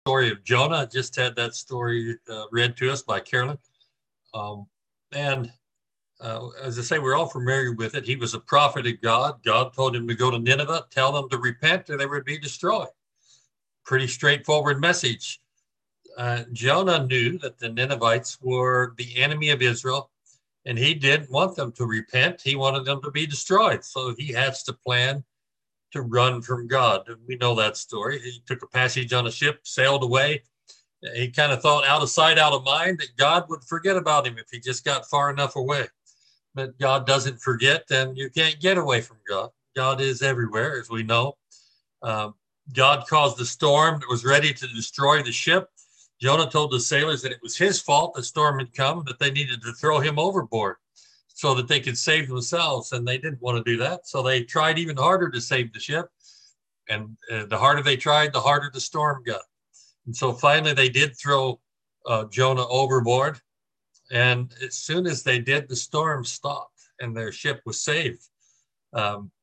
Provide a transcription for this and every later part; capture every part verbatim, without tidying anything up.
story of Jonah. Just had that story uh, read to us by Carolyn. Um, and uh, as I say, we're all familiar with it. He was a prophet of God. God told him to go to Nineveh, tell them to repent or they would be destroyed. Pretty straightforward message. Uh, Jonah knew that the Ninevites were the enemy of Israel, and he didn't want them to repent. He wanted them to be destroyed. So he has to plan to run from God. We know that story. He took a passage on a ship, sailed away. He kind of thought out of sight, out of mind that God would forget about him if he just got far enough away. But God doesn't forget, and you can't get away from God. God is everywhere, as we know. Um, God caused the storm that was ready to destroy the ship. Jonah told the sailors that it was his fault the storm had come, that they needed to throw him overboard so that they could save themselves, and they didn't want to do that. So they tried even harder to save the ship, and uh, the harder they tried, the harder the storm got. And so finally they did throw uh, Jonah overboard, and as soon as they did, the storm stopped and their ship was saved. Um,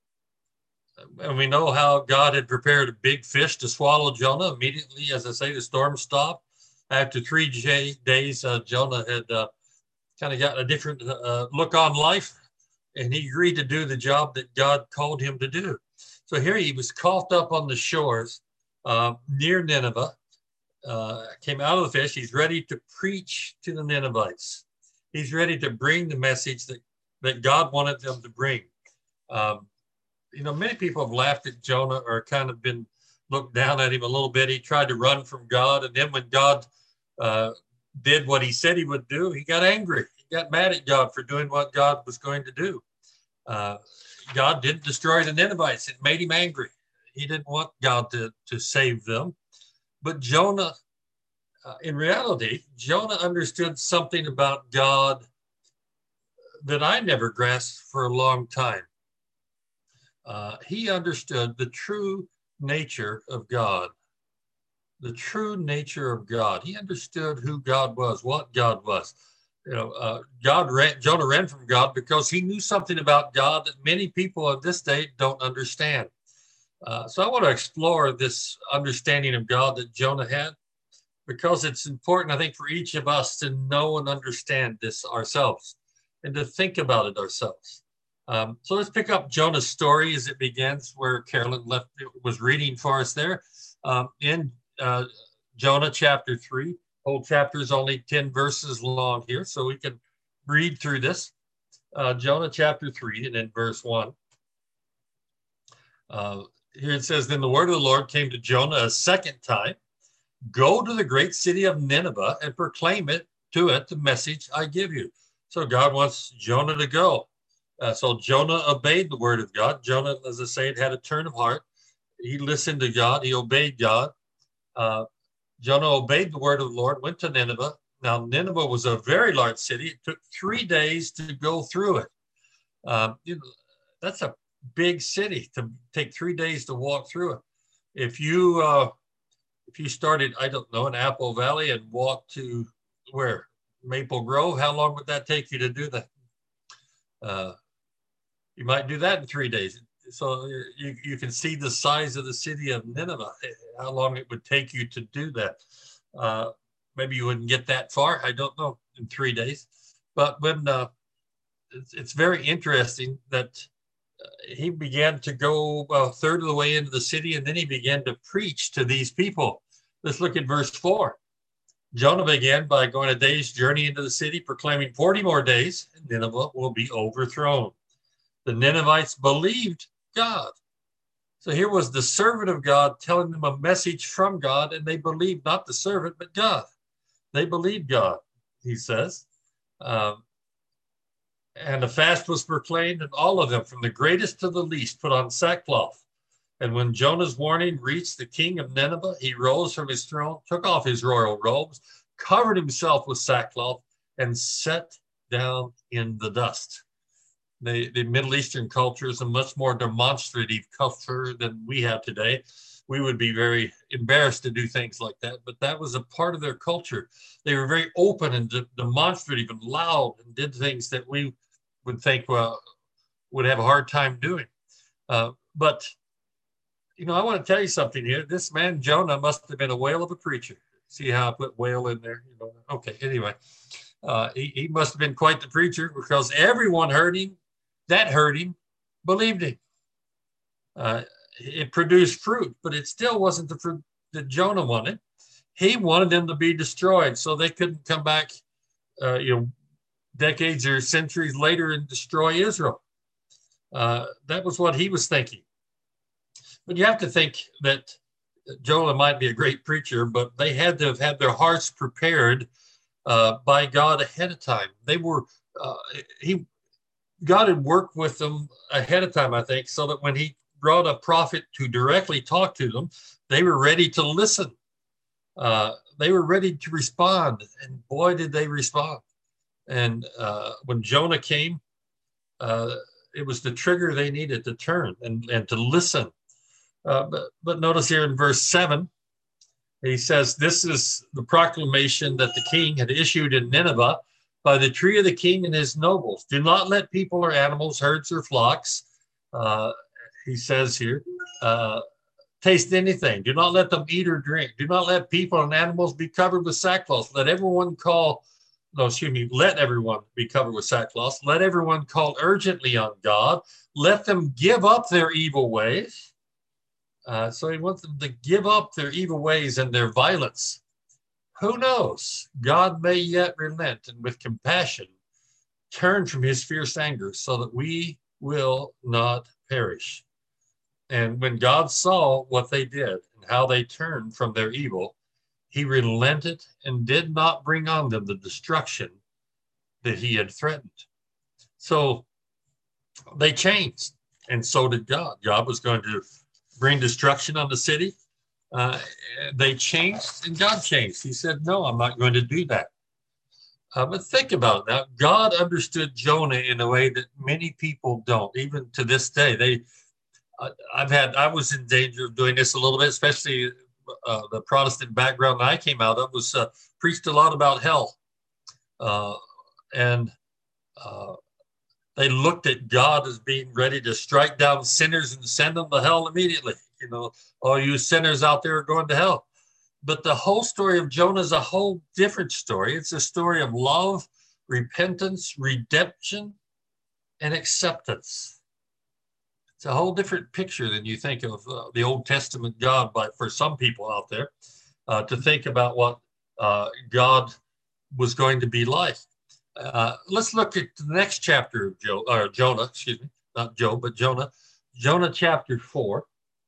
and we know how God had prepared a big fish to swallow Jonah. Immediately, as I say, the storm stopped. After three j- days, uh, Jonah had uh, kind of got a different uh, look on life, and he agreed to do the job that God called him to do. So here he was coughed up on the shores uh, near Nineveh, uh, came out of the fish. He's ready to preach to the Ninevites. He's ready to bring the message that, that God wanted them to bring. Um, you know, many people have laughed at Jonah or kind of been looked down at him a little bit. He tried to run from God, and then when God uh, did what he said he would do, he got angry. He got mad at God for doing what God was going to do. Uh, God didn't destroy the Ninevites. It made him angry. He didn't want God to, to save them. But Jonah, uh, in reality, Jonah understood something about God that I never grasped for a long time. Uh, he understood the true nature of God. The true nature of God. He understood who God was, what God was. You know, uh, God ran, Jonah ran from God because he knew something about God that many people of this day don't understand. Uh, so I want to explore this understanding of God that Jonah had, because it's important, I think, for each of us to know and understand this ourselves and to think about it ourselves. Um, so let's pick up Jonah's story as it begins where Carolyn left was reading for us there. Um, in uh, Jonah chapter three, whole chapter is only ten verses long here, so we can read through this. Uh, Jonah chapter three, and in verse one. Uh, here it says, Then the word of the Lord came to Jonah a second time. Go to the great city of Nineveh and proclaim it to it the message I give you. So God wants Jonah to go. Uh, so Jonah obeyed the word of God. Jonah, as I say, had a turn of heart. He listened to God. He obeyed God. Uh, Jonah obeyed the word of the Lord, went to Nineveh. Now, Nineveh was a very large city. It took three days to go through it. Um, you know, that's a big city to take three days to walk through it. If you uh, if you started, I don't know, in Apple Valley and walked to where Maple Grove, how long would that take you to do that? Uh, you might do that in three days. So you, you can see the size of the city of Nineveh, how long it would take you to do that. Uh, maybe you wouldn't get that far. I don't know, in three days. But when uh, it's, it's very interesting that uh, he began to go a third of the way into the city, and then he began to preach to these people. Let's look at verse four. Jonah began by going a day's journey into the city, proclaiming forty more days, and Nineveh will be overthrown. The Ninevites believed God. So here was the servant of God telling them a message from God, and they believed not the servant, but God. They believed God, he says. Um, and a fast was proclaimed, and all of them, from the greatest to the least, put on sackcloth. And when Jonah's warning reached the king of Nineveh, he rose from his throne, took off his royal robes, covered himself with sackcloth, and sat down in the dust. The, the Middle Eastern culture is a much more demonstrative culture than we have today. We would be very embarrassed to do things like that, but that was a part of their culture. They were very open and de- demonstrative and loud and did things that we would think, well, would have a hard time doing. Uh, but you know, I want to tell you something here. This man, Jonah, must have been a whale of a preacher. See how I put whale in there? You know, okay, anyway, uh, he, he must have been quite the preacher because everyone heard him, that heard him, believed him. Uh, it produced fruit, but it still wasn't the fruit that Jonah wanted. He wanted them to be destroyed so they couldn't come back, uh, you know, decades or centuries later and destroy Israel. Uh, that was what he was thinking. But you have to think that Jonah might be a great preacher, but they had to have had their hearts prepared uh, by God ahead of time. They were, uh, he, God had worked with them ahead of time, I think, so that when he brought a prophet to directly talk to them, they were ready to listen. Uh, they were ready to respond, and boy, did they respond. And uh, when Jonah came, uh, it was the trigger they needed to turn and, and to listen. Uh, but, but notice here in verse seven, he says, this is the proclamation that the king had issued in Nineveh by the tree of the king and his nobles. Do not let people or animals, herds or flocks, uh, he says here, uh, taste anything. Do not let them eat or drink. Do not let people and animals be covered with sackcloth. Let everyone call, no, excuse me, let everyone be covered with sackcloth. Let everyone call urgently on God. Let them give up their evil ways. Uh, so he wants them to give up their evil ways and their violence. Who knows? God may yet relent and with compassion turn from his fierce anger so that we will not perish. And when God saw what they did and how they turned from their evil, he relented and did not bring on them the destruction that he had threatened. So they changed, and so did God. God was going to bring destruction on the city. Uh, they changed, and God changed. He said, no, I'm not going to do that. Uh, but think about it now. God understood Jonah in a way that many people don't, even to this day. They, uh, I've had, I was in danger of doing this a little bit, especially uh, the Protestant background that I came out of was uh, preached a lot about hell. Uh, and uh, they looked at God as being ready to strike down sinners and send them to hell immediately. You know, all you sinners out there are going to hell. But the whole story of Jonah is a whole different story. It's a story of love, repentance, redemption, and acceptance. It's a whole different picture than you think of uh, the Old Testament God, but for some people out there, uh, to think about what uh, God was going to be like. Uh, let's look at the next chapter of Joe, or Jonah, excuse me, not Joe, but Jonah, Jonah chapter four.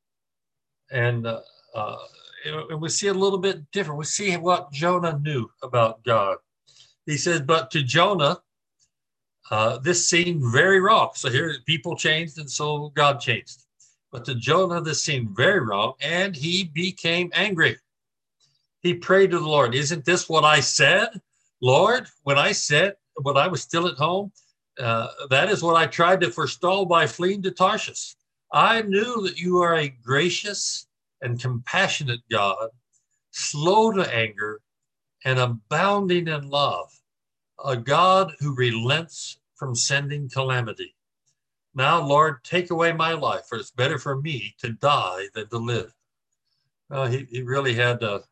And, uh, uh, and we see a little bit different. We see what Jonah knew about God. He says, but to Jonah, uh, this seemed very wrong. So here people changed and so God changed. But to Jonah, this seemed very wrong, and he became angry. He prayed to the Lord. Isn't this what I said, Lord, when I said, when I was still at home? Uh, that is what I tried to forestall by fleeing to Tarshish. I knew that you are a gracious and compassionate God, slow to anger and abounding in love, a God who relents from sending calamity. Now, Lord, take away my life, for it's better for me to die than to live. Uh, he, he really had a,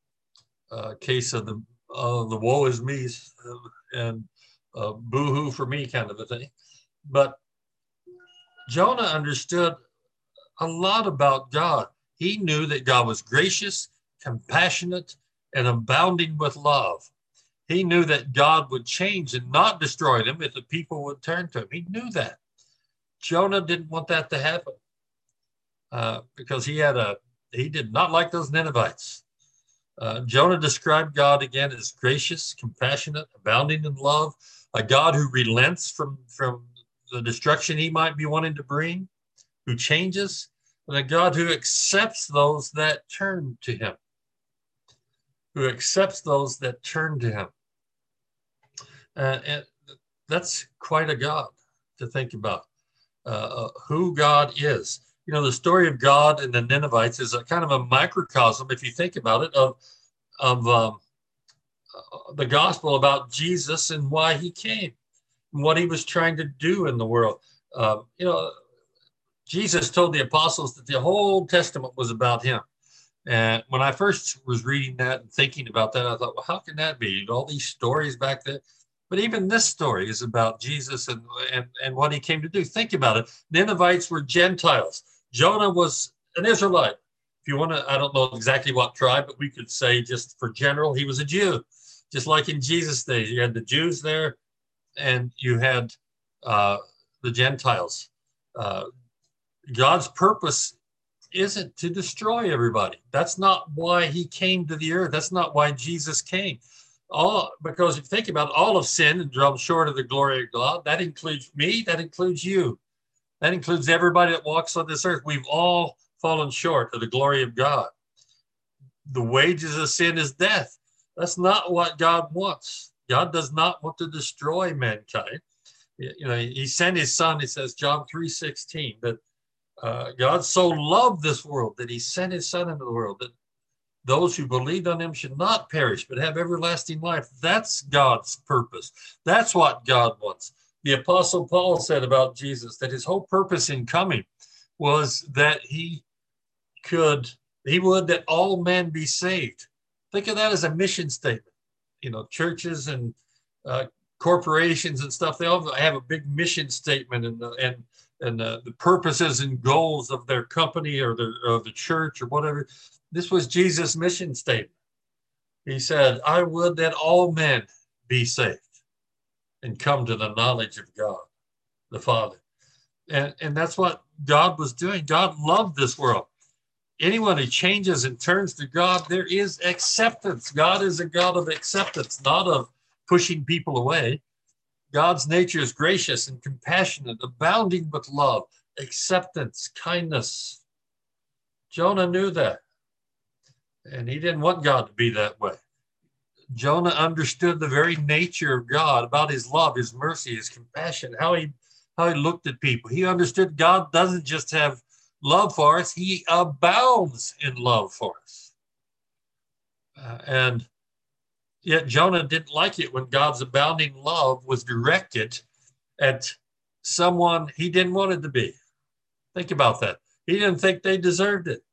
a case of the, uh, the woe is me uh, and uh, boo-hoo for me kind of a thing. But Jonah understood a lot about God. He knew that God was gracious, compassionate, and abounding with love. He knew that God would change and not destroy them if the people would turn to him. He knew that. Jonah didn't want that to happen uh, because he had a he did not like those Ninevites. Uh, Jonah described God again as gracious, compassionate, abounding in love, a God who relents from, from the destruction he might be wanting to bring, who changes, and a God who accepts those that turn to him, who accepts those that turn to him. Uh, and that's quite a God to think about, uh, who God is. You know, the story of God and the Ninevites is a kind of a microcosm, if you think about it, of, of um, the gospel about Jesus and why he came and what he was trying to do in the world. Uh, you know, Jesus told the apostles that the whole Testament was about him. And when I first was reading that and thinking about that, I thought, well, how can that be? All these stories back then. But even this story is about Jesus and, and, and what he came to do. Think about it. Ninevites were Gentiles. Jonah was an Israelite. If you want to, I don't know exactly what tribe, but we could say just for general, he was a Jew. Just like in Jesus' days, you had the Jews there and you had uh, the Gentiles. Uh, God's purpose isn't to destroy everybody. That's not why he came to the earth. That's not why Jesus came. All because if you think about it, all of sin and come short of the glory of God. That includes me. That includes you. That includes everybody that walks on this earth. We've all fallen short of the glory of God. The wages of sin is death. That's not what God wants. God does not want to destroy mankind. You know, he sent his son, it says, John three sixteen, that uh, God so loved this world that he sent his son into the world, that those who believed on him should not perish, but have everlasting life. That's God's purpose. That's what God wants. The Apostle Paul said about Jesus that his whole purpose in coming was that he could, he would that all men be saved. Think of that as a mission statement. You know, churches and uh, corporations and stuff, they all have a big mission statement and, and, and uh, the purposes and goals of their company or the, or the church or whatever. This was Jesus' mission statement. He said, I would that all men be saved and come to the knowledge of God, the Father. And, and that's what God was doing. God loved this world. Anyone who changes and turns to God, there is acceptance. God is a God of acceptance, not of pushing people away. God's nature is gracious and compassionate, abounding with love, acceptance, kindness. Jonah knew that. And he didn't want God to be that way. Jonah understood the very nature of God, about his love, his mercy, his compassion, how he, how he looked at people. He understood God doesn't just have love for us, he abounds in love for us. Uh, and yet Jonah didn't like it when God's abounding love was directed at someone he didn't want it to be. Think about that. He didn't think they deserved it.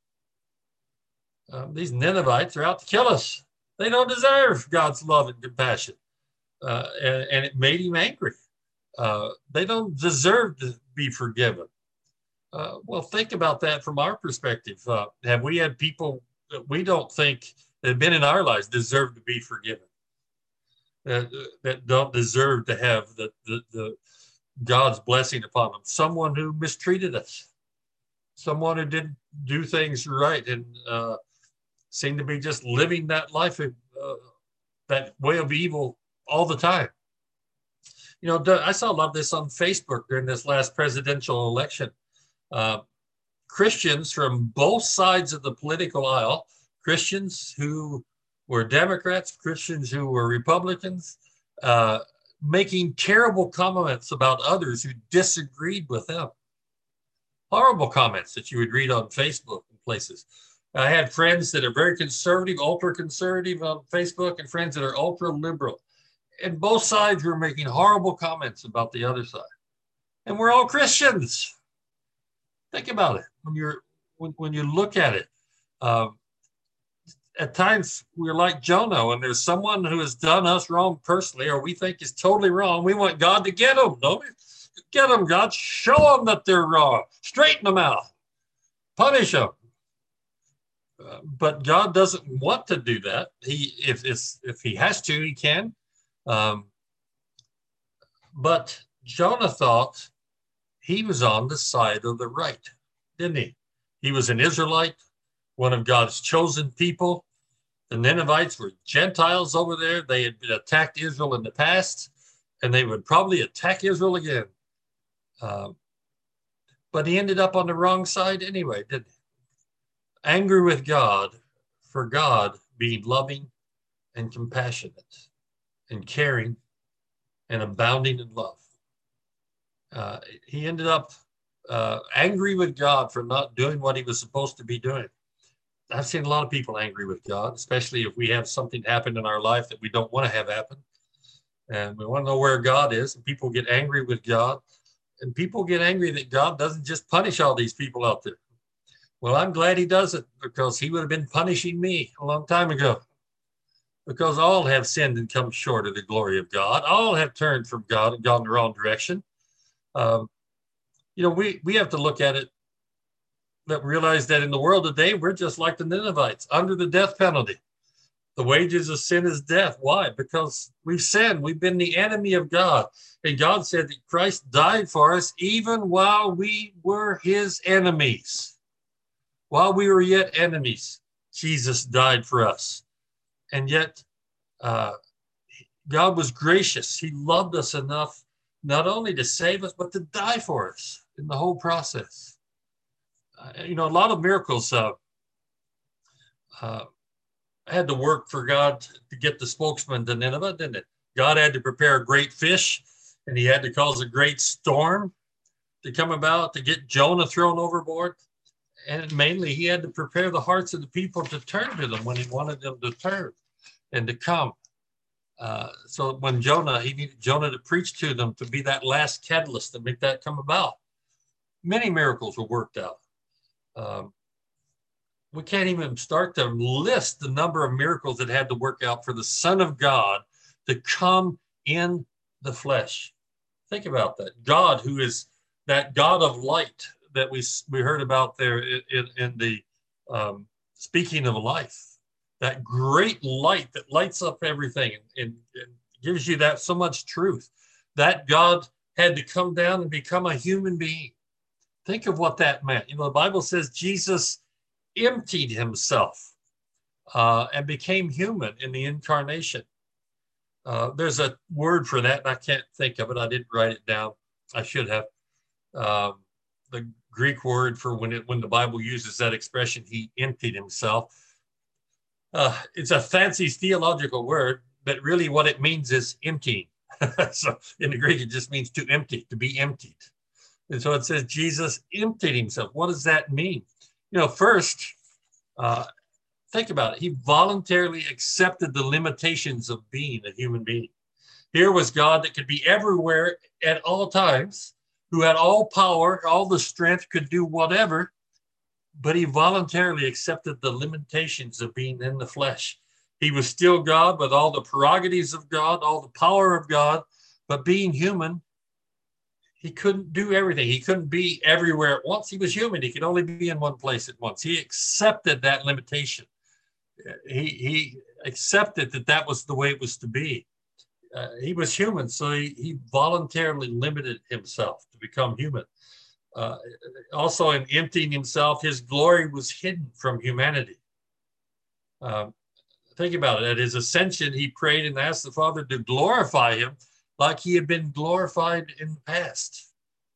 Um, these Ninevites are out to kill us. They don't deserve God's love and compassion. Uh, and, and it made him angry. Uh, they don't deserve to be forgiven. Uh, well, think about that from our perspective. Uh, have we had people that we don't think that have been in our lives deserve to be forgiven? That, that don't deserve to have the, the, the God's blessing upon them. Someone who mistreated us. Someone who didn't do things right and uh, seemed to be just living that life, of, uh, that way of evil all the time. You know, I saw a lot of this on Facebook during this last presidential election. Uh, Christians from both sides of the political aisle, Christians who were Democrats, Christians who were Republicans, uh, making terrible comments about others who disagreed with them. Horrible comments that you would read on Facebook and places. I had friends that are very conservative, ultra conservative on Facebook, and friends that are ultra liberal. And both sides were making horrible comments about the other side. And we're all Christians. Think about it. When you're when, when you look at it, um, at times we're like Jonah, when there's someone who has done us wrong personally, or we think is totally wrong. We want God to get them. No, get them, God. Show them that they're wrong. Straighten them out. Punish them. Uh, but God doesn't want to do that. He, if if if he has to, he can. Um, but Jonah thought he was on the side of the right, didn't he? He was an Israelite, one of God's chosen people. The Ninevites were Gentiles over there. They had attacked Israel in the past, and they would probably attack Israel again. Uh, but he ended up on the wrong side anyway, didn't he? Angry with God for God being loving and compassionate and caring and abounding in love. Uh, he ended up uh, angry with God for not doing what he was supposed to be doing. I've seen a lot of people angry with God, especially if we have something happen in our life that we don't want to have happen. And we want to know where God is, and people get angry with God. and people get angry that God doesn't just punish all these people out there. Well, I'm glad he doesn't, because he would have been punishing me a long time ago. Because all have sinned and come short of the glory of God. All have turned from God and gone the wrong direction. Um, you know, we, we have to look at it, that realize that in the world today, we're just like the Ninevites, under the death penalty. The wages of sin is death. Why? Because we've sinned. We've been the enemy of God. And God said that Christ died for us even while we were his enemies. While we were yet enemies, Jesus died for us. And yet, uh, God was gracious. He loved us enough not only to save us, but to die for us in the whole process. Uh, you know, a lot of miracles uh, uh, had to work for God to get the spokesman to Nineveh, didn't it? God had to prepare a great fish, and he had to cause a great storm to come about to get Jonah thrown overboard. And mainly, he had to prepare the hearts of the people to turn to them when he wanted them to turn and to come. Uh, so when Jonah, he needed Jonah to preach to them, to be that last catalyst to make that come about. Many miracles were worked out. Um, we can't even start to list the number of miracles that had to work out for the Son of God to come in the flesh. Think about that. God, who is that God of light that we we heard about there in, in, in the um, speaking of life. That great light that lights up everything and, and, and gives you that so much truth. That God had to come down and become a human being. Think of what that meant. You know, the Bible says Jesus emptied himself uh, and became human in the incarnation. Uh, there's a word for that, and I can't think of it. I didn't write it down. I should have. Um, the Greek word for when it when the Bible uses that expression, he emptied himself. Uh, it's a fancy theological word, but really what it means is emptying. So in the Greek, it just means to empty, to be emptied. And so it says Jesus emptied himself. What does that mean? You know, first, uh, think about it. He voluntarily accepted the limitations of being a human being. Here was God that could be everywhere at all times, who had all power, all the strength, could do whatever, but he voluntarily accepted the limitations of being in the flesh. He was still God with all the prerogatives of God, all the power of God, but being human, he couldn't do everything. He couldn't be everywhere at once. He was human. He could only be in one place at once. He accepted that limitation. He, he accepted that that was the way it was to be. Uh, he was human, so he, he voluntarily limited himself to become human. Uh, also, in emptying himself, his glory was hidden from humanity. Um, think about it. At his ascension, he prayed and asked the Father to glorify him like he had been glorified in the past.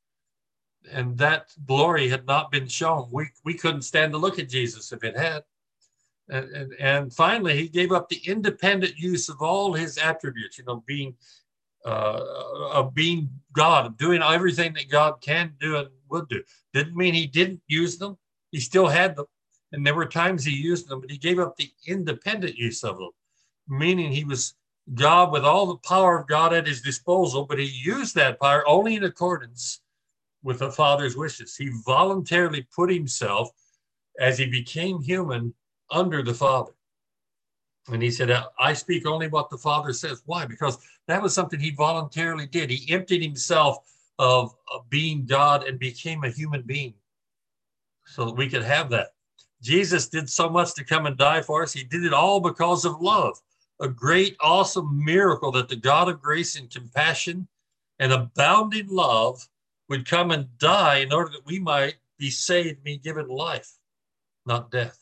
And that glory had not been shown. We, we couldn't stand to look at Jesus if it had. And, and, and finally, he gave up the independent use of all his attributes, you know, being uh, of being God, of doing everything that God can do and would do. Didn't mean he didn't use them. He still had them. And there were times he used them, but he gave up the independent use of them, meaning he was God with all the power of God at his disposal, but he used that power only in accordance with the Father's wishes. He voluntarily put himself, as he became human, under the Father. And he said, I speak only what the Father says. Why? Because that was something he voluntarily did. He emptied himself of, of being God and became a human being so that we could have that. Jesus did so much to come and die for us. He did it all because of love, a great, awesome miracle that the God of grace and compassion and abounding love would come and die in order that we might be saved, be given life, not death.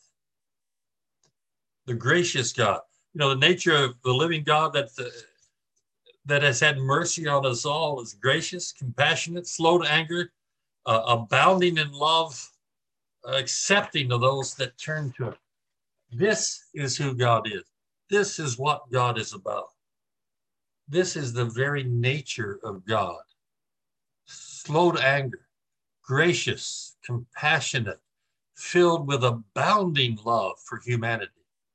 The gracious God, you know, the nature of the living God that uh, that has had mercy on us all is gracious, compassionate, slow to anger, uh, abounding in love, uh, accepting of those that turn to him. This is who God is. This is what God is about. This is the very nature of God. Slow to anger, gracious, compassionate, filled with abounding love for humanity.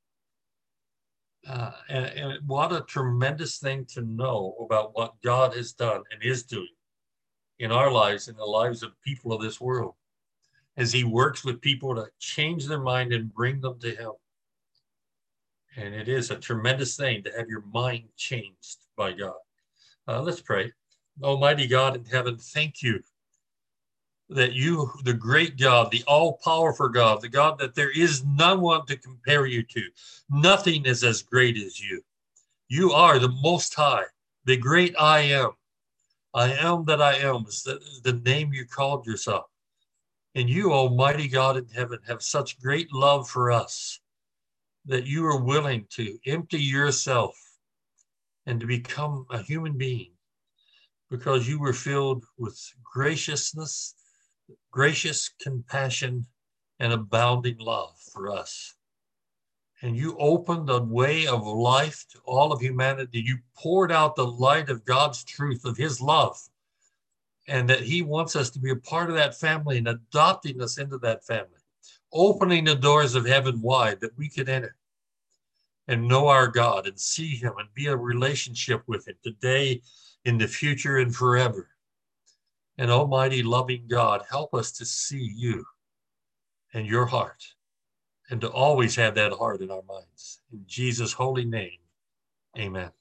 Uh, and, and what a tremendous thing to know about what God has done and is doing in our lives and the lives of people of this world as he works with people to change their mind and bring them to him. And it is a tremendous thing to have your mind changed by God. Uh, let's pray. Almighty God in heaven, thank you that you, the great God, the all-powerful God, the God that there is no one to compare you to. Nothing is as great as you. You are the Most High, the great I am. I am that I am is the, the name you called yourself. And you, Almighty God in heaven, have such great love for us that you are willing to empty yourself and to become a human being because you were filled with graciousness, gracious compassion, and abounding love for us. And you opened a way of life to all of humanity. You poured out the light of God's truth, of his love, and that he wants us to be a part of that family and adopting us into that family, opening the doors of heaven wide that we could enter and know our God and see him and be a relationship with him today, in the future, and forever. And almighty loving God, help us to see you and your heart and to always have that heart in our minds. In Jesus' holy name, amen.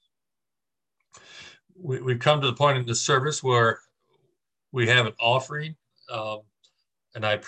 We, we've come to the point in the service where we have an offering, um, and I